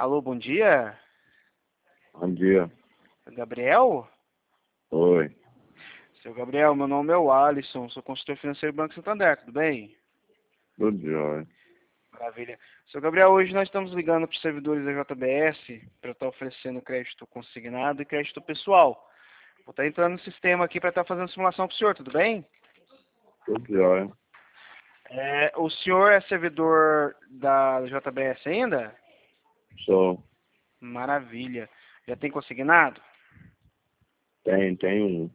Alô, bom dia. Bom dia. Gabriel? Oi. Seu Gabriel, meu nome é o Alisson, sou consultor financeiro do Banco Santander, tudo bem? Tudo jóia. Maravilha. Seu Gabriel, hoje nós estamos ligando para os servidores da JBS para estar oferecendo crédito consignado e crédito pessoal. Vou estar entrando no sistema aqui para estar fazendo simulação para o senhor, tudo bem? Tudo jóia. O senhor é servidor da JBS ainda? Sou. Maravilha. Já tem consignado? Tem um.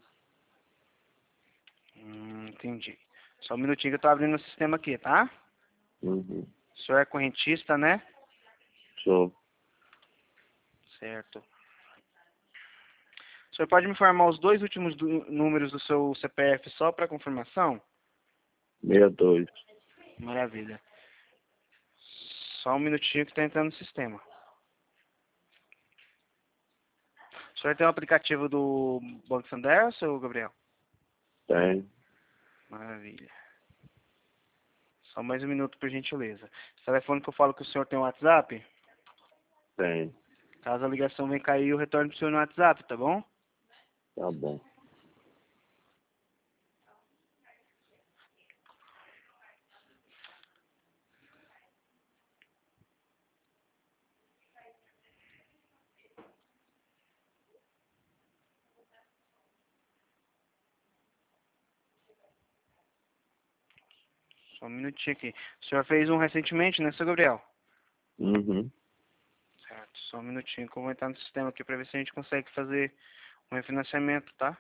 Entendi. Só um minutinho que eu estou abrindo o sistema aqui, tá? Uhum. O senhor é correntista, né? Sou. Certo. O senhor pode me informar os dois últimos números do seu CPF só para confirmação? 62. Maravilha. Só um minutinho que está entrando no sistema. O senhor tem um aplicativo do Banco Santander, seu Gabriel? Tem. Maravilha. Só mais um minuto, por gentileza. Esse telefone que eu falo que o senhor tem um WhatsApp? Tem. Caso a ligação venha cair, eu retorno para o senhor no WhatsApp, tá bom? Tá bom. Só um minutinho aqui. O senhor fez um recentemente, né, seu Gabriel? Uhum. Certo. Só um minutinho que eu vou entrar no sistema aqui para ver se a gente consegue fazer um refinanciamento, tá?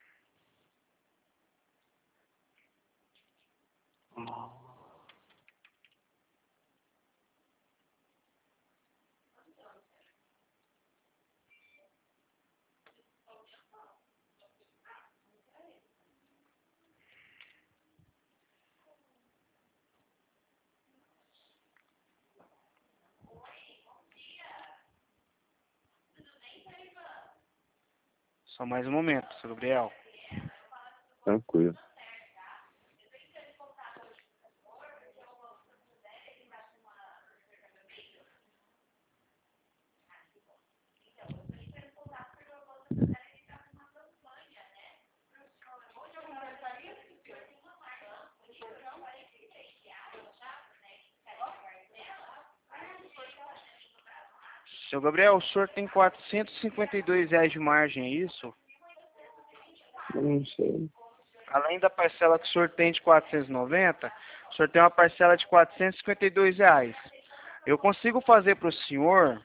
Só mais um momento, seu Gabriel. Tranquilo. Seu Gabriel, o senhor tem R$ 452 de margem, é isso? Eu não sei. Além da parcela que o senhor tem de 490, o senhor tem uma parcela de R$ 452. Eu consigo fazer para o senhor,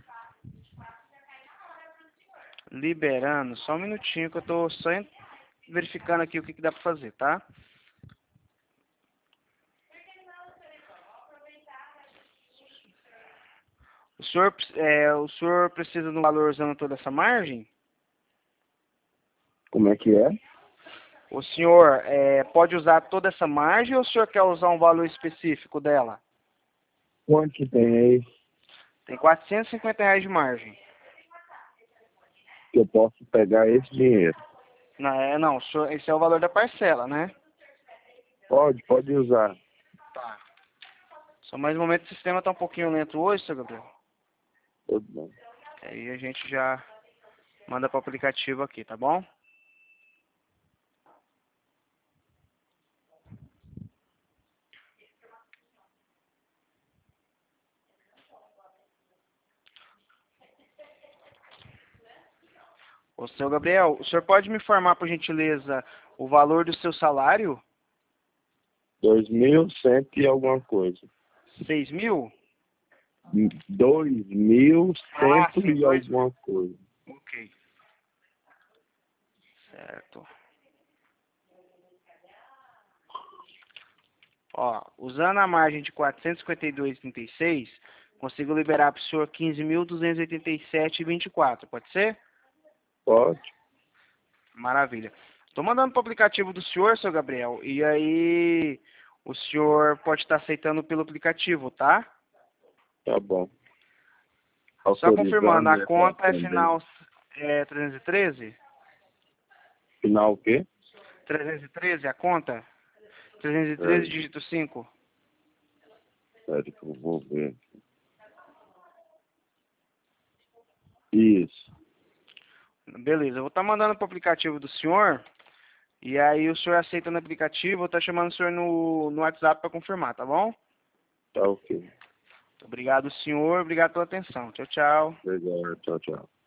liberando, só um minutinho que eu estou só verificando aqui o que dá para fazer, tá? O senhor precisa de um valor usando toda essa margem? Como é que é? O senhor pode usar toda essa margem ou o senhor quer usar um valor específico dela? Quanto que tem aí Tem R$ 450 de margem. que eu posso pegar esse dinheiro? Não, esse é o valor da parcela, né? Pode usar. Tá. Só mais um momento, o sistema está um pouquinho lento hoje, seu Gabriel. Tudo bem. Aí a gente já manda para o aplicativo aqui, tá bom? Ô, seu Gabriel, o senhor pode me informar, por gentileza, o valor do seu salário? 2.100 e alguma coisa. 6.000? 2.100 Sim, e alguma coisa. Ok. Certo. Ó, usando a margem de 452,36, consigo liberar para o senhor 15.287,24, pode ser? Pode? Maravilha. Estou mandando para o aplicativo do senhor, seu Gabriel, e aí o senhor pode estar aceitando pelo aplicativo, tá? Tá bom. Só confirmando, Autorizando a e conta é atendendo. final 313? Final o quê? 313, a conta? 313, É, dígito 5. sério que eu vou ver. Isso. Beleza, eu vou estar mandando para o aplicativo do senhor, e aí o senhor aceita no aplicativo, vou estar chamando o senhor no WhatsApp para confirmar, tá bom? Tá ok. Obrigado, senhor, obrigado pela atenção. Tchau, tchau. Obrigado. Tchau, tchau.